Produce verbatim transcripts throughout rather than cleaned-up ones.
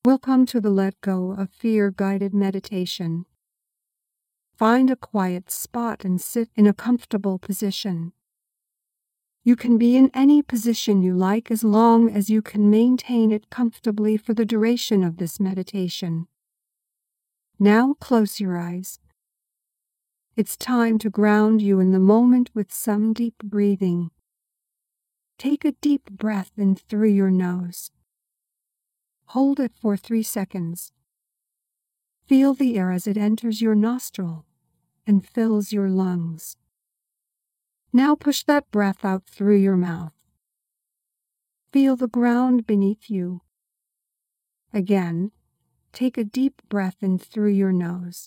Welcome to the Let Go of Fear guided meditation. Find a quiet spot and sit in a comfortable position. You can be in any position you like as long as you can maintain it comfortably for the duration of this meditation. Now close your eyes. It's time to ground you in the moment with some deep breathing. Take a deep breath in through your nose. Hold it for three seconds. Feel the air as it enters your nostril and fills your lungs. Now push that breath out through your mouth. Feel the ground beneath you. Again, take a deep breath in through your nose.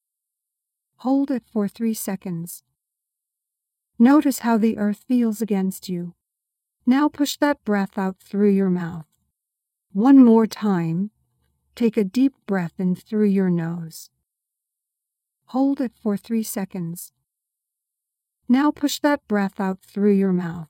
Hold it for three seconds. Notice how the earth feels against you. Now push that breath out through your mouth. One more time, take a deep breath in through your nose. Hold it for three seconds. Now push that breath out through your mouth.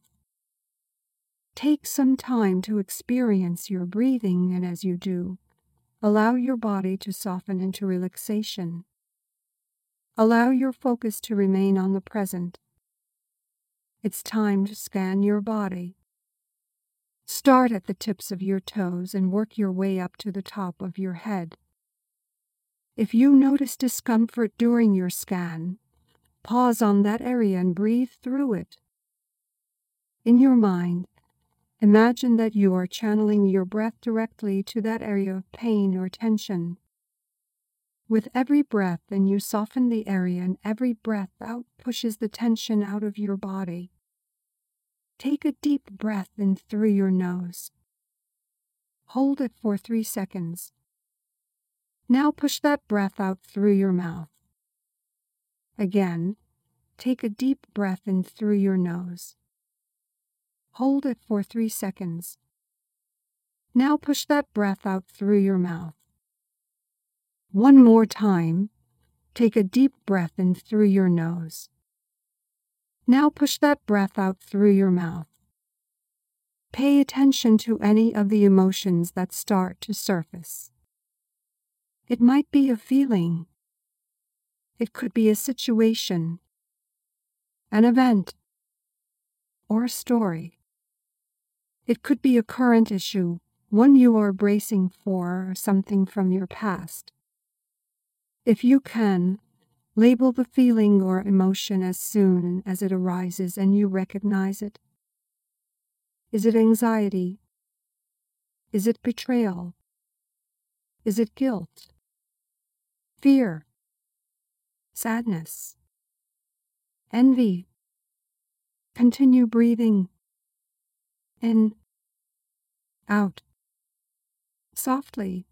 Take some time to experience your breathing, and as you do, allow your body to soften into relaxation. Allow your focus to remain on the present. It's time to scan your body. Start at the tips of your toes and work your way up to the top of your head. If you notice discomfort during your scan, pause on that area and breathe through it. In your mind, imagine that you are channeling your breath directly to that area of pain or tension. With every breath in, you soften the area, and every breath out pushes the tension out of your body. Take a deep breath in through your nose. Hold it for three seconds. Now push that breath out through your mouth. Again, take a deep breath in through your nose. Hold it for three seconds. Now push that breath out through your mouth. One more time, take a deep breath in through your nose. Now push that breath out through your mouth. Pay attention to any of the emotions that start to surface. It might be a feeling. It could be a situation, an event, or a story. It could be a current issue, one you are bracing for, or something from your past. If you can, label the feeling or emotion as soon as it arises and you recognize it. Is it anxiety? Is it betrayal? Is it guilt? Fear? Sadness? Envy? Continue breathing. In, out, softly,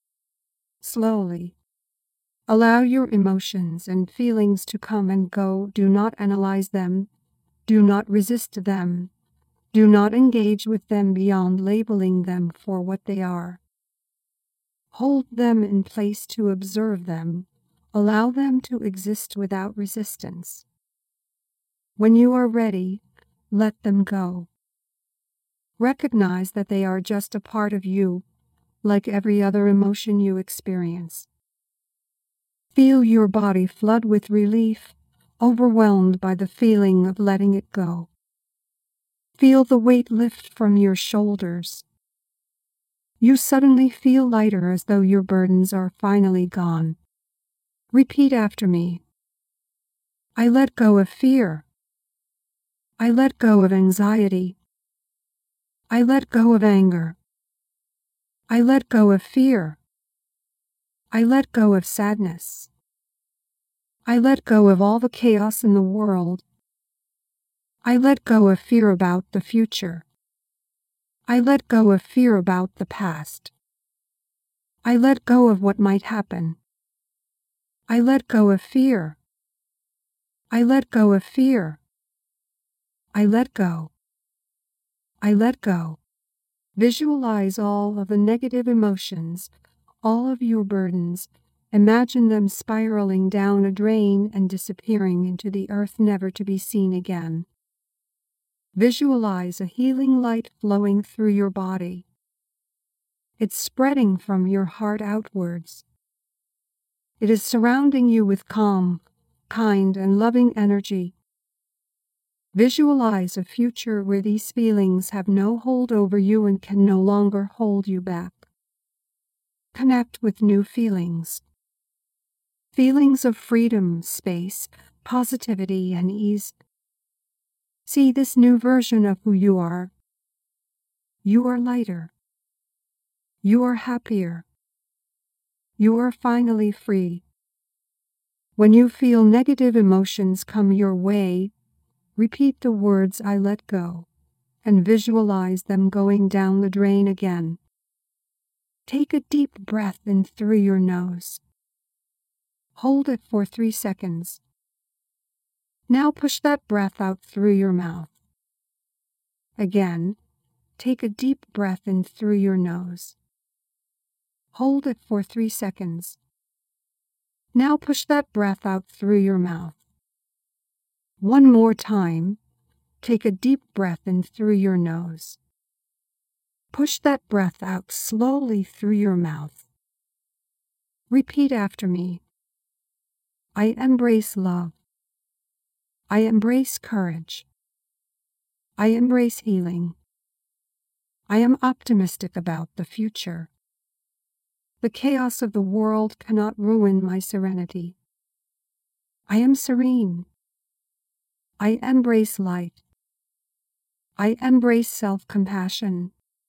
slowly. Allow your emotions and feelings to come and go. Do not analyze them. Do not resist them. Do not engage with them beyond labeling them for what they are. Hold them in place to observe them. Allow them to exist without resistance. When you are ready, let them go. Recognize that they are just a part of you, like every other emotion you experience. Feel your body flood with relief, overwhelmed by the feeling of letting it go. Feel the weight lift from your shoulders. You suddenly feel lighter, as though your burdens are finally gone. Repeat after me. I let go of fear. I let go of anxiety. I let go of anger. I let go of fear. I let go of sadness. I let go of all the chaos in the world. I let go of fear about the future. I let go of fear about the past. I let go of what might happen. I let go of fear. I let go of fear. I let go. I let go. Visualize all of the negative emotions, all of your burdens. Imagine them spiraling down a drain and disappearing into the earth, never to be seen again. Visualize a healing light flowing through your body. It's spreading from your heart outwards. It is surrounding you with calm, kind, and loving energy. Visualize a future where these feelings have no hold over you and can no longer hold you back. Connect with new feelings. Feelings of freedom, space, positivity, and ease. See this new version of who you are. You are lighter. You are happier. You are finally free. When you feel negative emotions come your way, repeat the words "I let go" and visualize them going down the drain again. Take a deep breath in through your nose. Hold it for three seconds. Now push that breath out through your mouth. Again, take a deep breath in through your nose. Hold it for three seconds. Now push that breath out through your mouth. One more time, take a deep breath in through your nose. Push that breath out slowly through your mouth. Repeat after me. I embrace love. I embrace courage. I embrace healing. I am optimistic about the future. The chaos of the world cannot ruin my serenity. I am serene. I embrace light. I embrace self-compassion.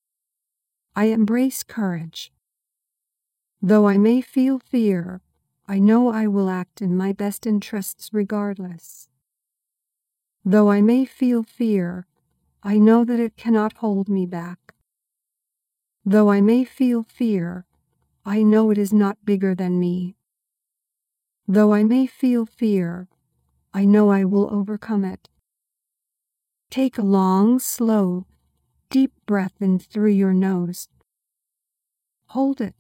I embrace courage. Though I may feel fear, I know I will act in my best interests regardless. Though I may feel fear, I know that it cannot hold me back. Though I may feel fear, I know it is not bigger than me. Though I may feel fear, I know I will overcome it. Take a long, slow, deep breath in through your nose. Hold it.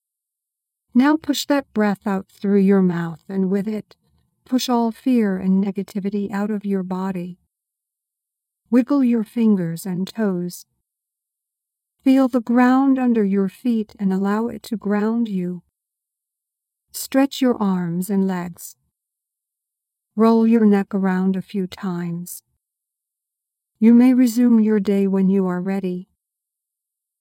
Now push that breath out through your mouth, and with it, push all fear and negativity out of your body. Wiggle your fingers and toes. Feel the ground under your feet and allow it to ground you. Stretch your arms and legs. Roll your neck around a few times. You may resume your day when you are ready.